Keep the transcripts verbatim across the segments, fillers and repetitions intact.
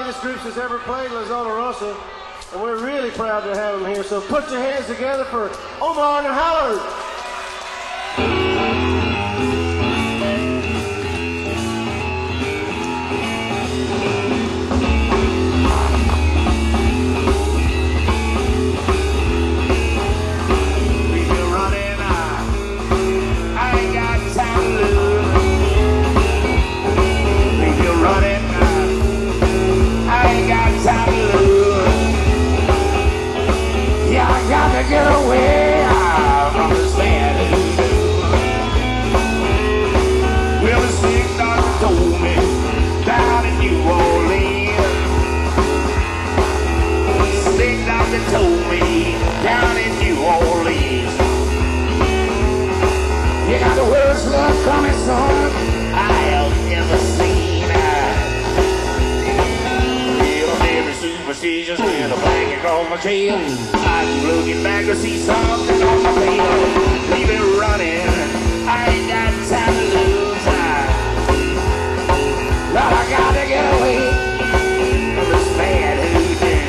finest groups that's ever played La Zona Rosa, and we're really proud to have them here. So put your hands together for Omar and Howard. Get away uh, from this bad hoodoo. Well, the sick doctor told me down in New Orleans. Sick doctor told me down in New Orleans. You got the worst luck coming, son, I have ever seen. Well, I'm very superstitious with a blanket across my chest. I'm looking back to see something on my tail. Leave it running, I ain't got time to lose. Lord, I gotta get away from this bad hoodoo.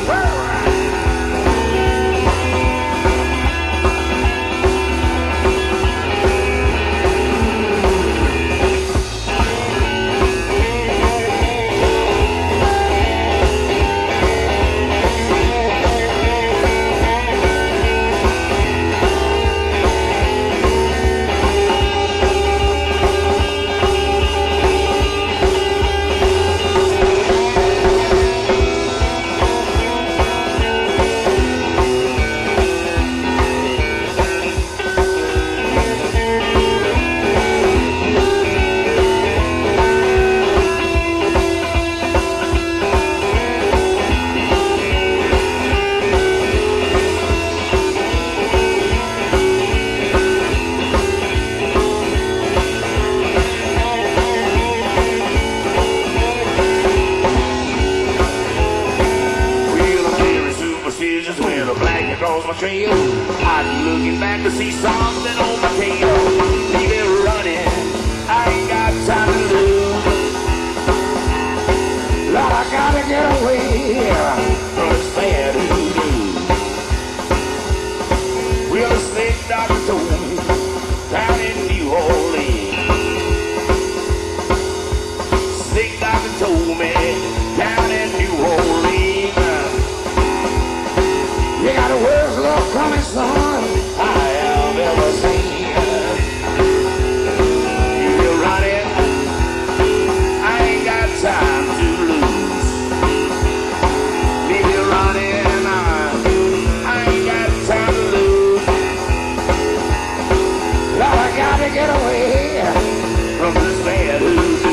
Trail. I'm looking back to see something on my tail. Leave it running, I ain't got time to lose. Lord, I gotta get away from this bad hoodoo. Well, the snake doctor told me down in New Orleans. Snake doctor told me down in New Orleans. You got the worst luck coming, son, I have ever seen. You're running, I ain't got time to lose. Leave you running, I ain't got time to lose. Lord, I gotta get away from this bad hoodoo.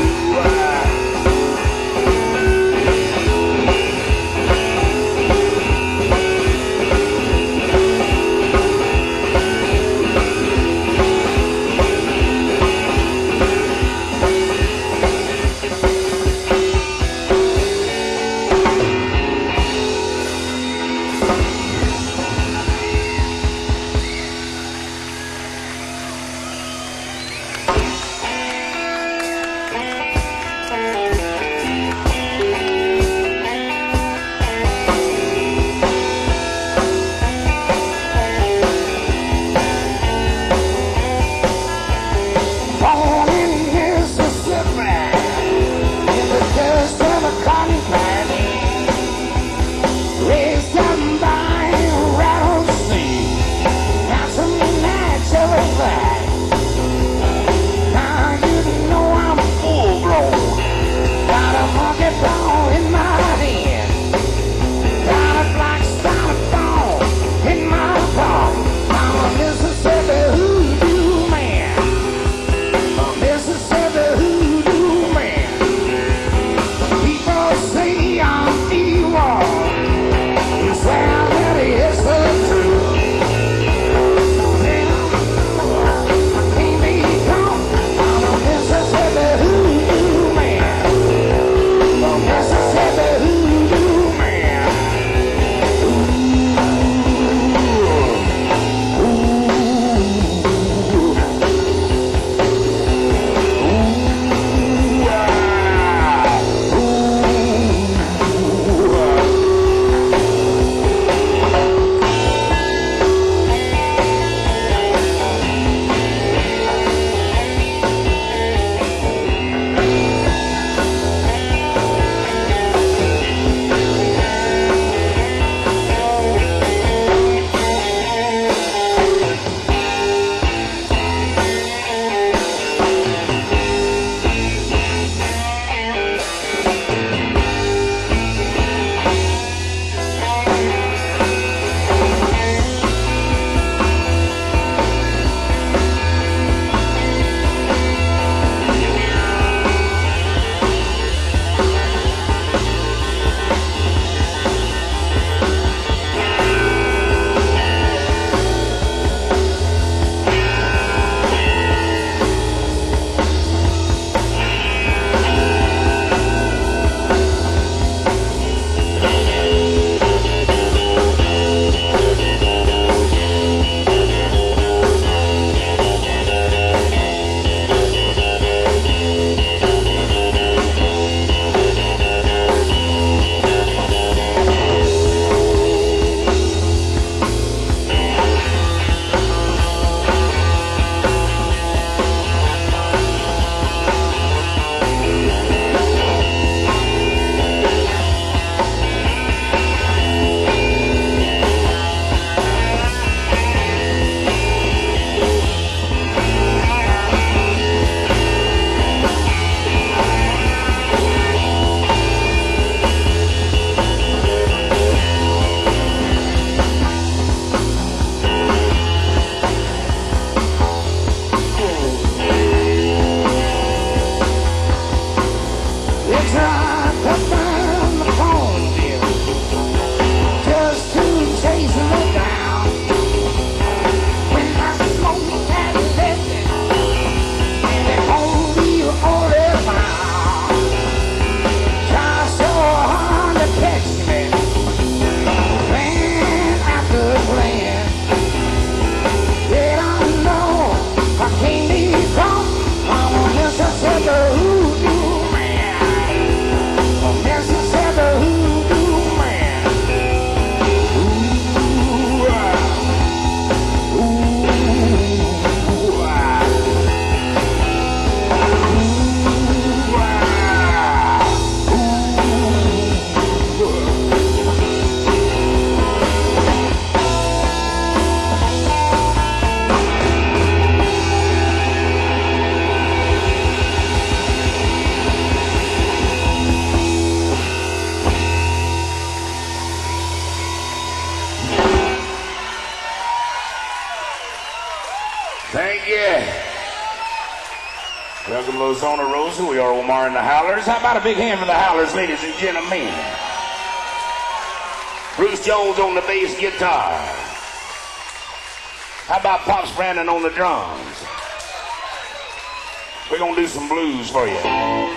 Mississippi, Lozona Rosa. We are Omar and the Howlers. How about a big hand for the Howlers, ladies and gentlemen? Bruce Jones on the bass guitar. How about Pops Brandon on the drums? We're gonna do some blues for you.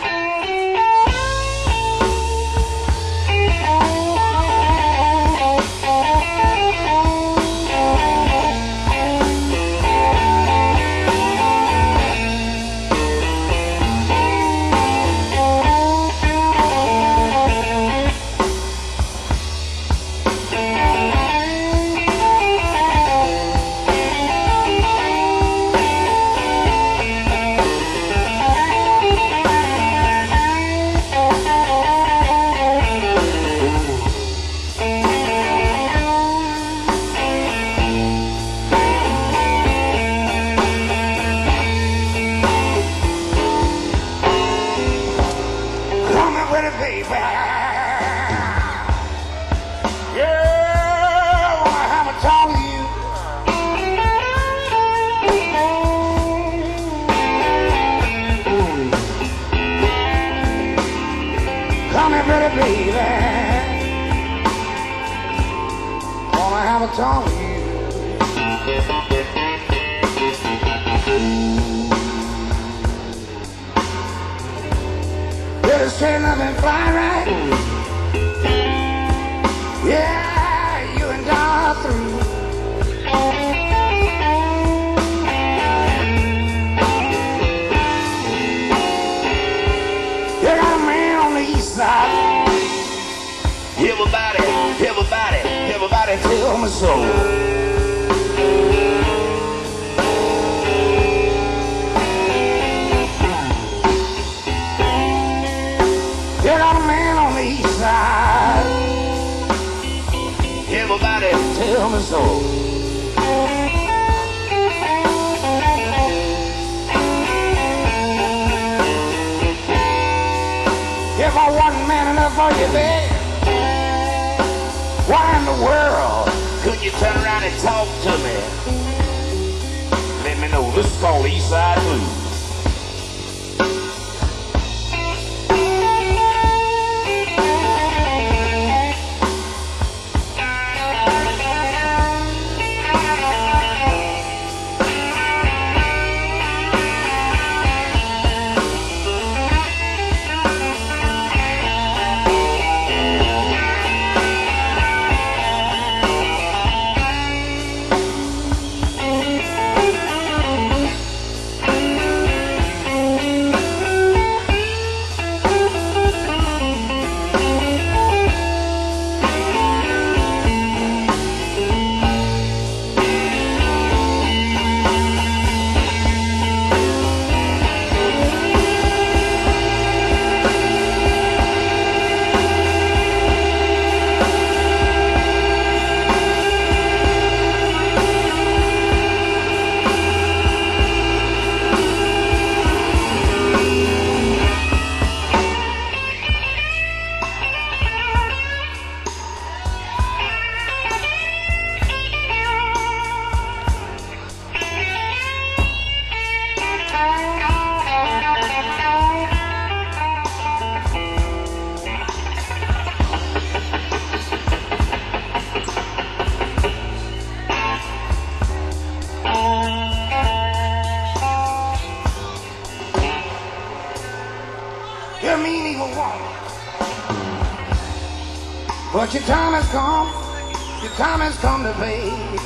But your time has come, your time has come to pay.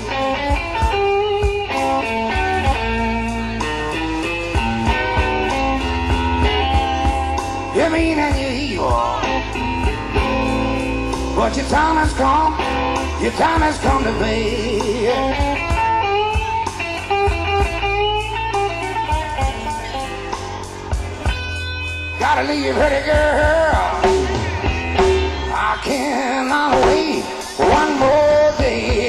You're mean and you're evil, but your time has come, your time has come to pay. Gotta leave, pretty girl. I cannot wait one more day.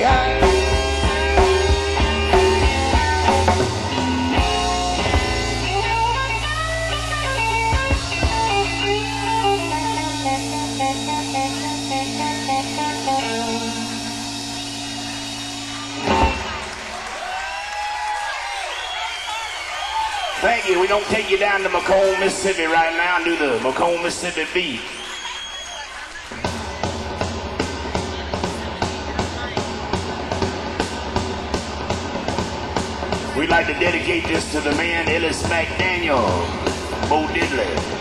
Thank Thank you. We're going to take you down to Macomb, Mississippi right now and do the Macomb, Mississippi beat. We'd like to dedicate this to the man, Ellis McDaniel, Bo Diddley.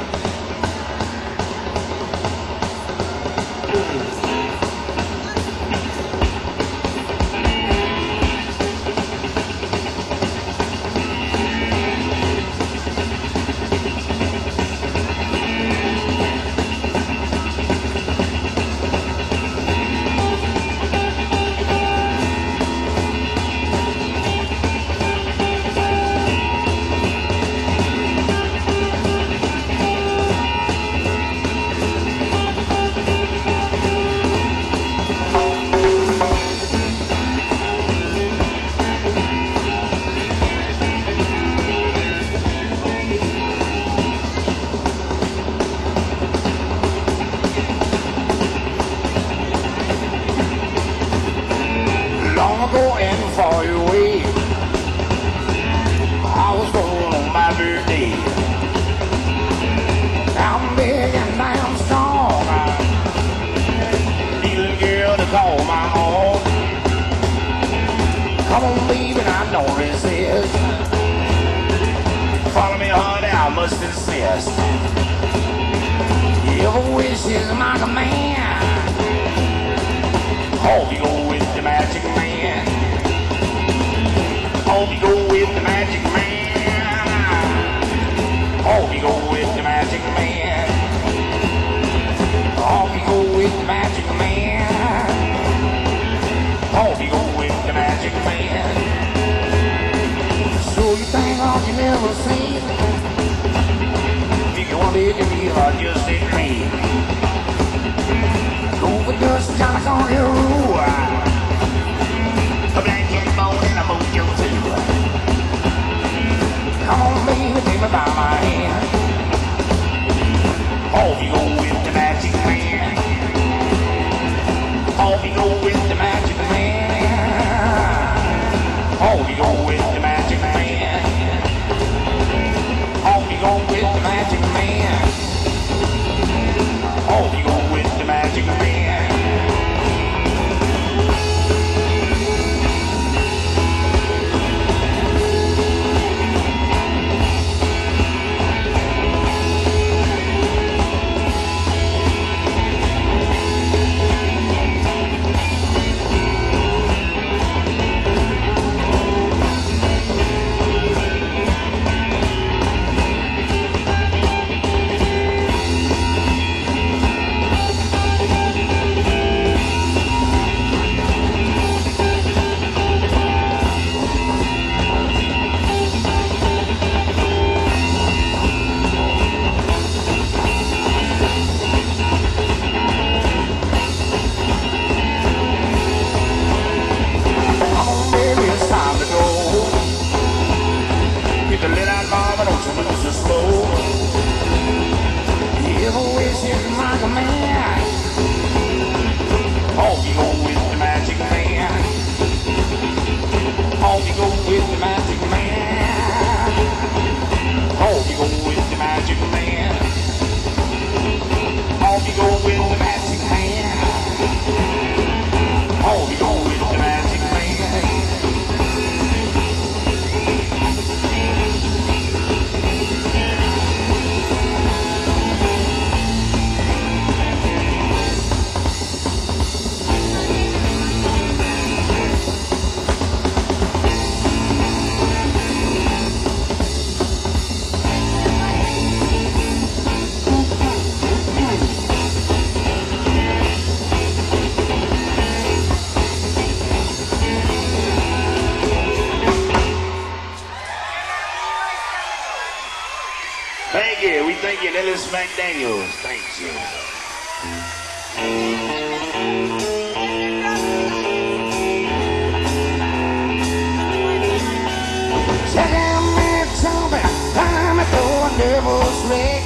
Ellis McDaniels, thank you. Second me jumping, time to throw a devil's rig.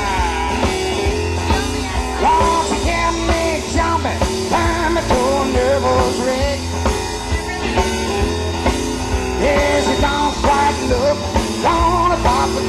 Once you get me jumping, time to throw a devil's rig. Yes, you don't quite look, gonna pop the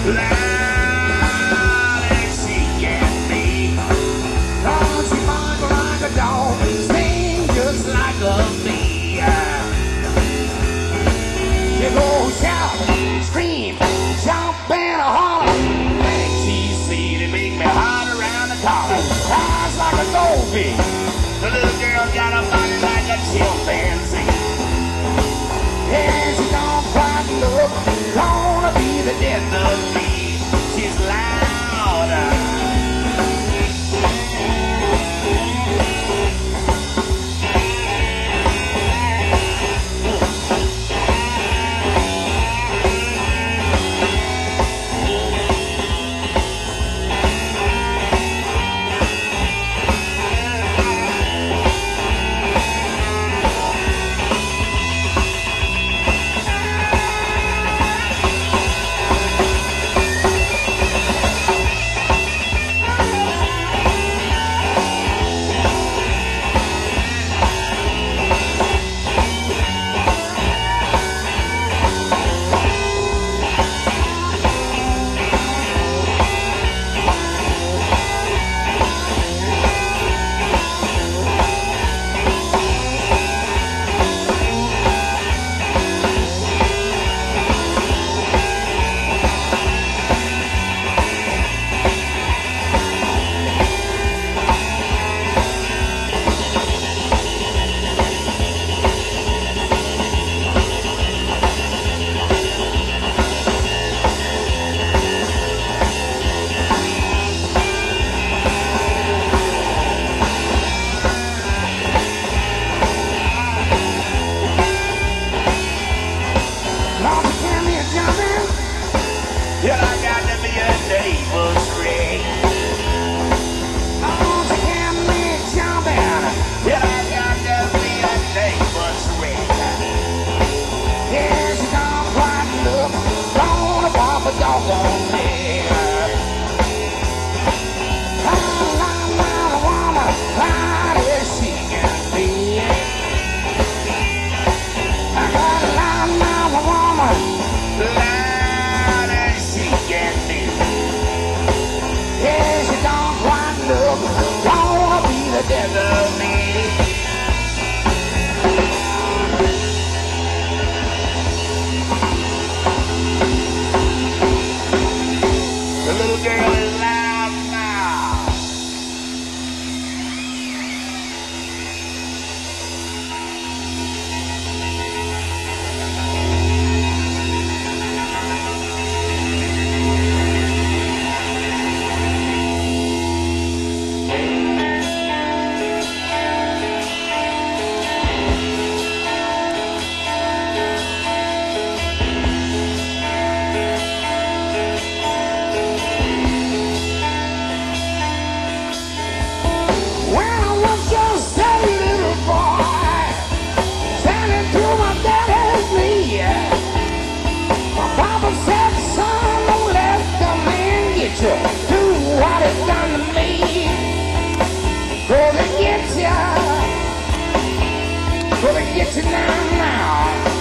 loud as she can be. Oh, she bark like a dog, sing just like a bee. She go shout, scream, jump and holler. When she see they make me hot around the collar. Eyes like a goldfish. The little girl got a body like a chimpanzee. Yeah, she don't quite look, gonna be the death of me. She's louder. Yeah, I got to be a neighbor's ring. Oh, she got me jumping. Yeah, I got to be a neighbor's ring. Yeah, she don't quite look, gonna pop a dog on me. I'm not a woman, loud as she can be. I'm not a woman. Loud as she can be. Yeah, she don't quite look, gonna be the death of me. The little girl is loud now. When I was just a little boy, standing to my daddy's knee, my papa said, son, don't let the man get you. Do what he's done to me. Gonna get ya. Gonna get you now, now.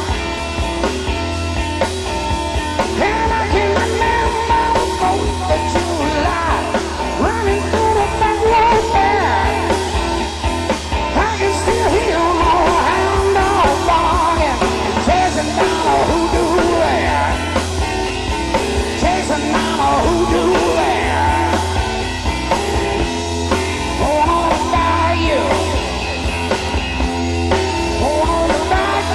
And I can remember the fourth of July, running through the back road there. I can still hear an old hound dog barking, chasing down a hoodoo there, chasing down a hoodoo there. Going on by you, going on by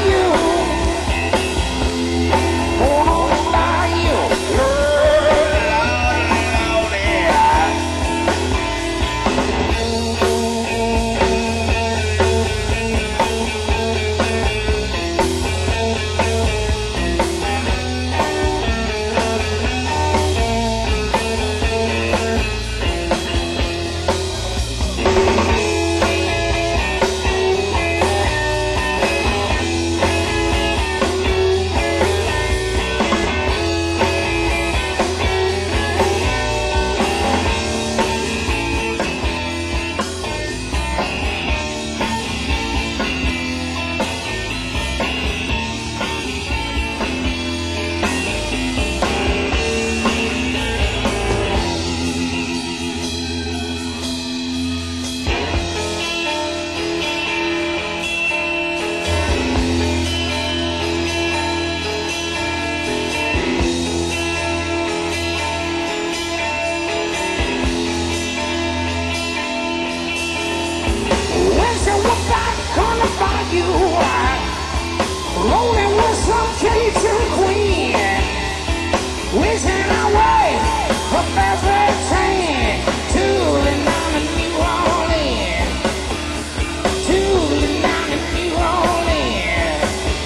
you. Rolling with some Cajun queen, wishing away a fast train, tooling down to New Orleans, tooling down to New Orleans.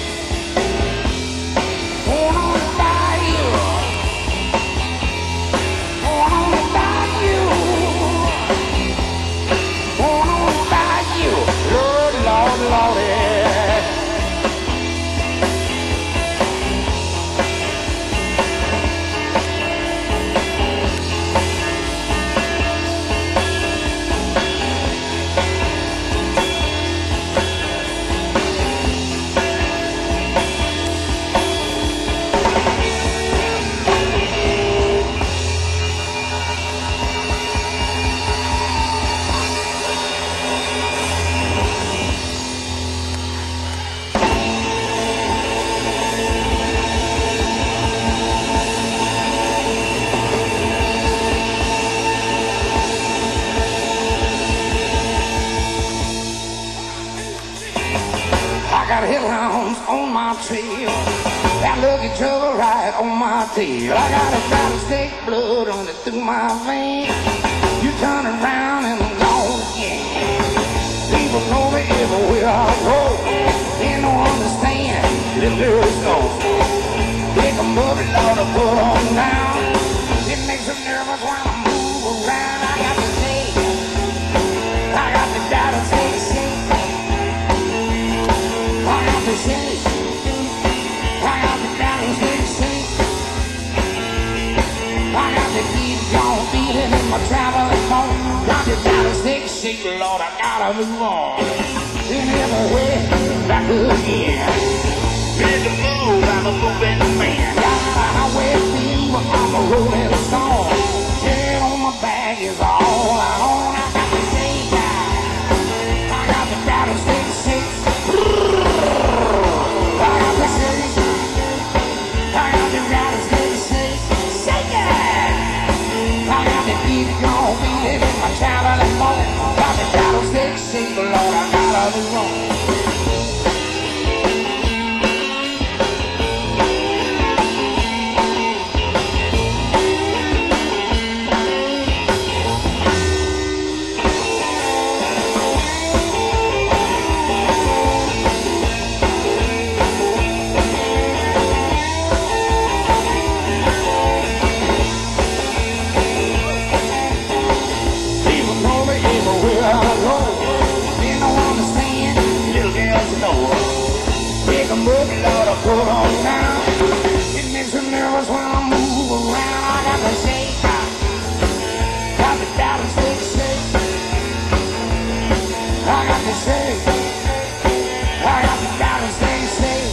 Going on by you, going on by you, going on by you, Lord, Lord, Lordy. I got hellhounds on my trail, that lucky trouble right on my tail. I got a rattlesnake blood running through my veins. You turn around and I'm gone again. People know me everywhere I go. They don't understand this girl's gone. Pick 'em up, Lord, I put 'em down. It makes them nervous when I move around. I got the snake, I got the rattlesnake shake. I got the shake, I got the rattlesnake shake. I got the keep on beating in my traveling phone. Got the rattlesnake shake, Lord, I gotta move on. In every way, back again. Ready to move, I'm a moving man. Got a highway fever, I'm a rolling stone. Chain on my back is all I own. I got the shake, I got the rattlesnake shake. I got the shake, I got the rattlesnake shake, shake it. I got the beat on beating in my traveling phone. Got the rattlesnake shake, Lord, I gotta move on. Pick 'em up, Lord, I put 'em down. It makes me nervous when I move around. I got the shake, got the rattlesnake shake. I got the shake, I got the rattlesnake shake.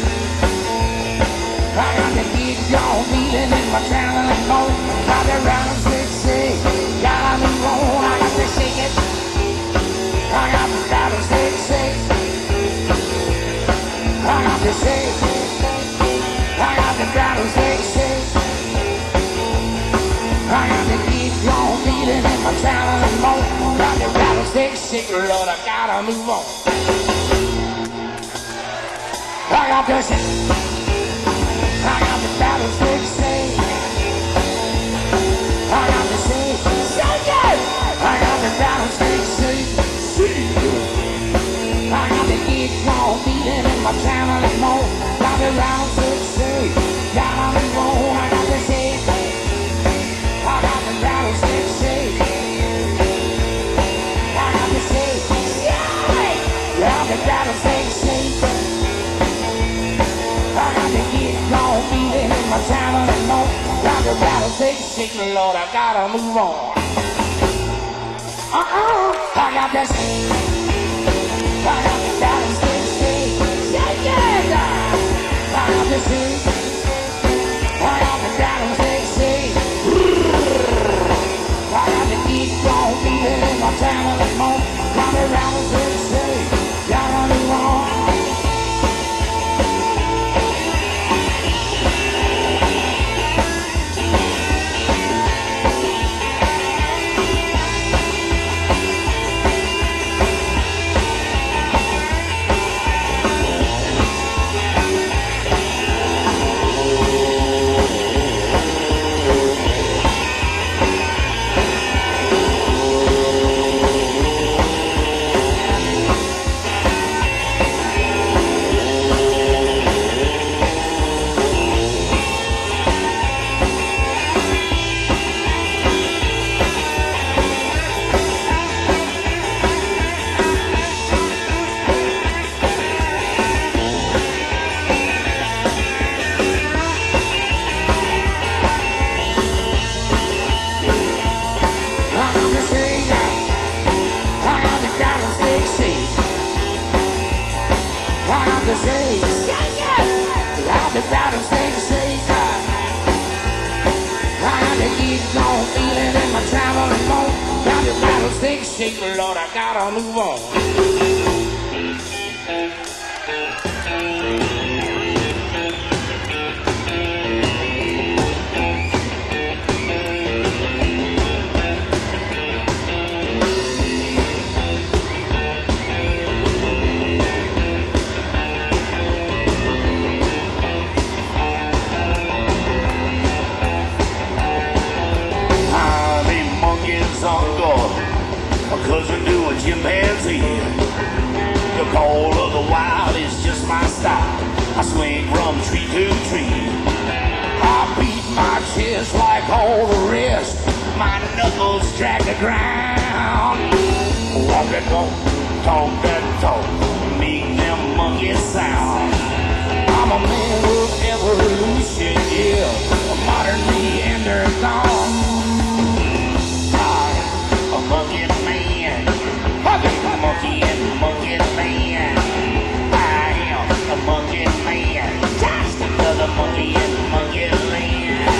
I got the beat gone beating in my traveling phone. Got the rattlesnake shake, gotta move on. I got to shake it, I got the rattlesnake shake. I got the shake, I got the rattlesnake shake. I got the keep on beating in my traveling phone. Got the rattlesnake shake, Lord, I gotta move on. I got the shake, I got the rattlesnake shake. I got the shake, shake it. I got the rattlesnake shake, shake it. I got the keep on beating in my traveling phone. Got the rattlesnake shake, gotta move on. I got the shake, I got the rattlesnake shake. I got the shake, shake. Got the rattlesnake shake. I got the keep on beating in my traveling phone. Got the rattlesnake shake, Lord, I gotta move on. Uh-uh, I got the shake. I got the rattlesnake shake, shake it. I got the shake, I got the rattlesnake shake. I got the keep on beating in my traveling phone. Got the rattlesnake shake, gotta move on. shake, Lord, I gotta move on. Uncle, a cousin to a chimpanzee. The call of the wild is just my style. I swing from tree to tree. I beat my chest like all the rest. My knuckles drag the ground. Walk that walk, talk that talk, make them monkeys sound. I'm a man of evolution, yeah, a modern Neanderthal. Monkey man, monkey and monkey man. I am a monkey man, just another monkey in monkey land.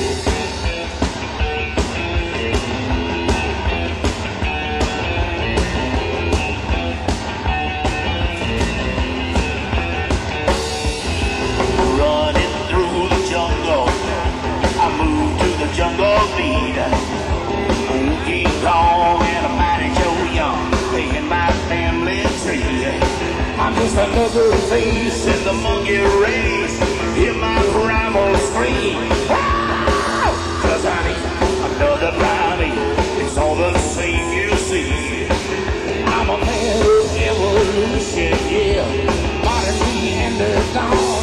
Running through the jungle, I move to the jungle beat. King Kong and a mighty Joe Young, playing my family tree. I'm just another face in the monkey race. Hear my primal scream. Wow! Cause I need another brownie. It's all the same you see. I'm a man of evolution, yeah. Modern Neanderthal.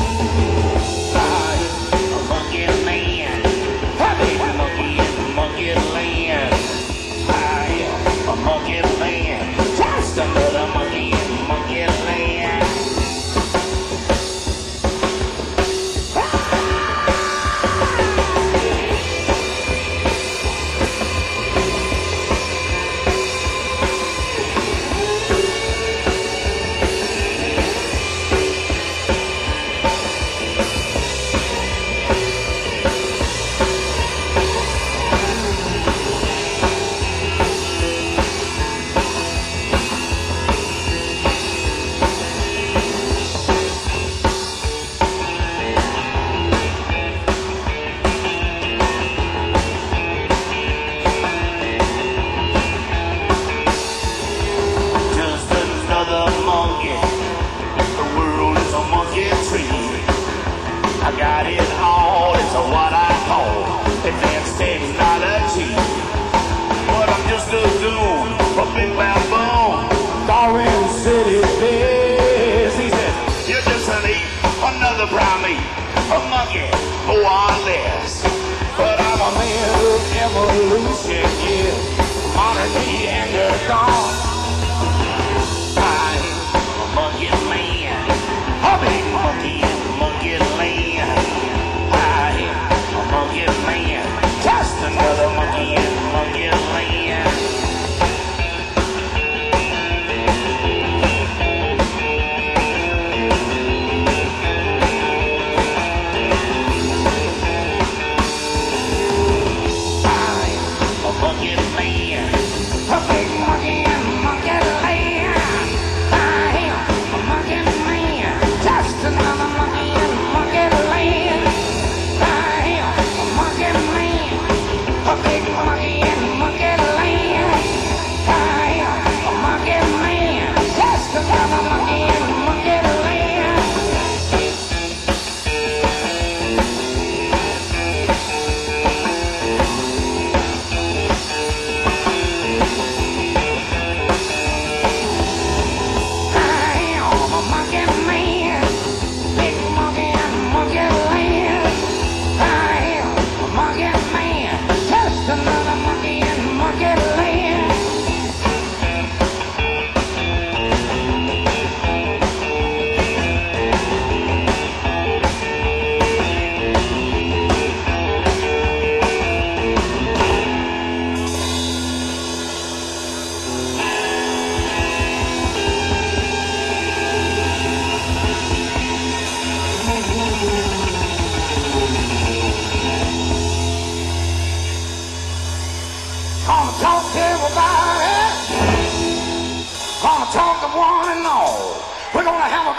I'm a monkey man. Happy monkey in monkey land. A monkey man, just another monkey in monkey land. I got it all, it's a what I call advanced technology. But I'm just a goon, a big baboon, Darwin City Biz. He said, you're just an ape, another primate, a monkey, more or less. But I'm a man of evolution, yeah, modern Neanderthal. I'm a monkey man, a big monkey in monkey land. Monkey man, just another monkey in monkey land. I'm a monkey man, a big monkey in monkey land. I am a monkey man, just another monkey in monkey land. A big monkey in monkey land.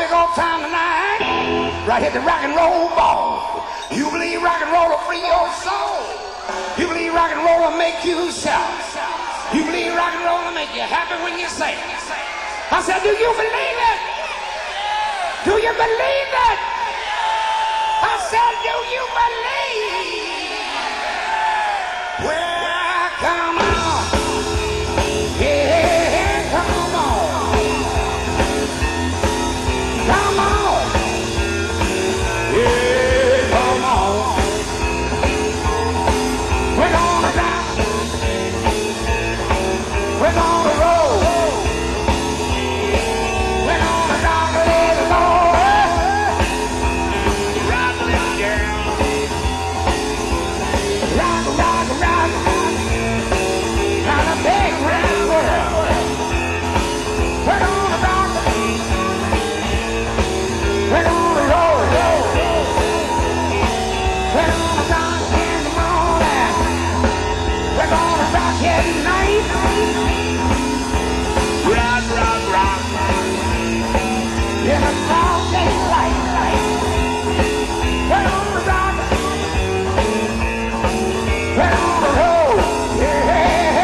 big old time tonight. Right here at the rock and roll ball. You believe rock and roll will free your soul. You believe rock and roll will make you shout. You believe rock and roll will make you happy when you say it. I said, do you believe it? Do you believe it? I said, do you believe? Well, come on. Yeah, come on. Come on. Yeah, come on. We're gonna rock. We're gonna roll. We're gonna rock a little more. Rock, little girl. Rock, rock, rock. On a big round world. We're gonna rock. We're gonna roll. We're gonna rock in the morning. We're gonna rock at night. Rock, rock, rock. In a broad daylight. We're gonna rock. We're gonna roll. Yeah, yeah,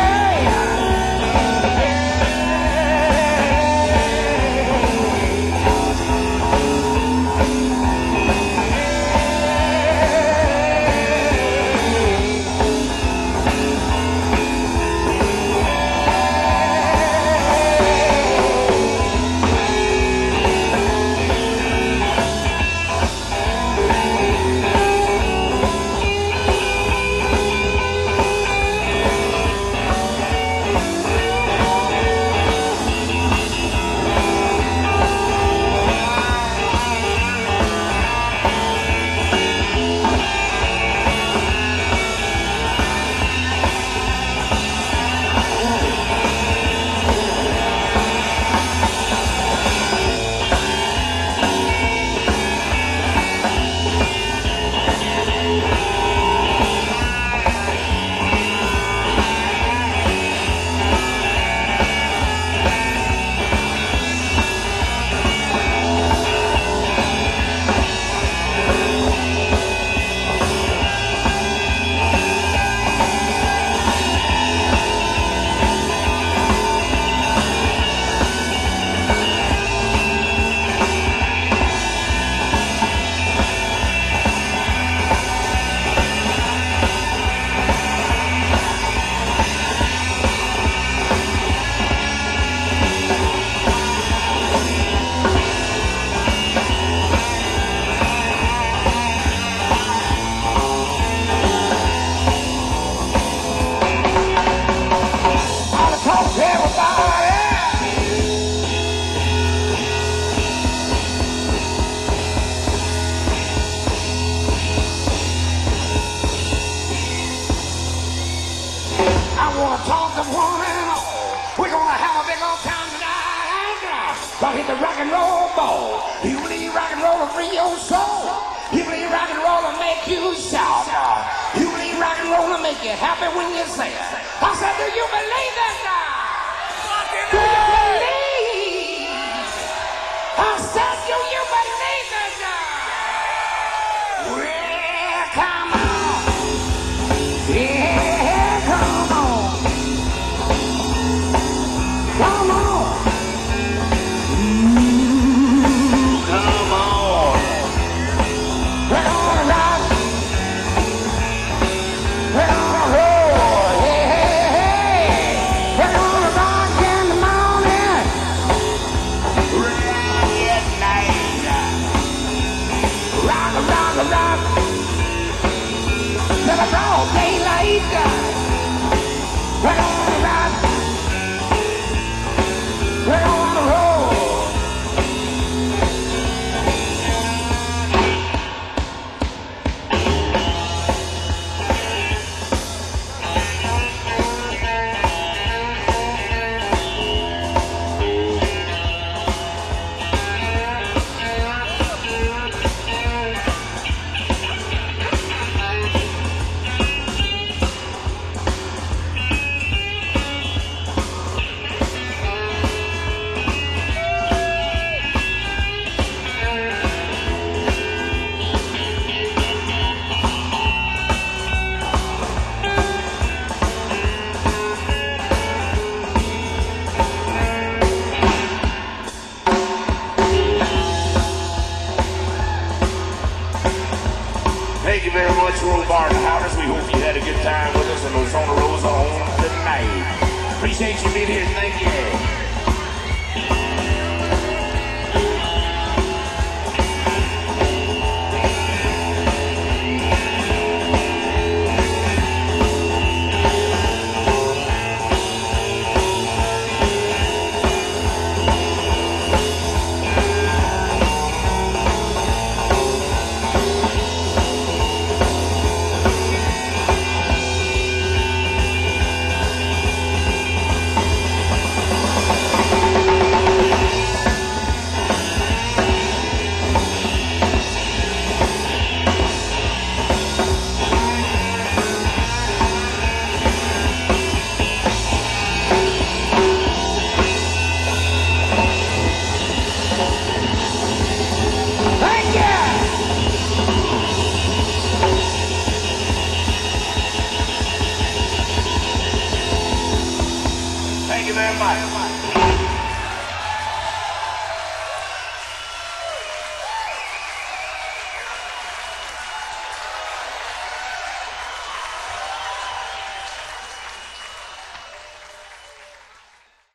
Rock hit the rock and roll ball. You believe rock and roll will free your soul. You believe rock and roll will make you shout. You believe rock and roll will make you happy when you say it. I said, do you believe that now? Do you believe? I said, do you believe that now? Well, come on. Yeah, come on. Come on. appreciate you being here. Thank you.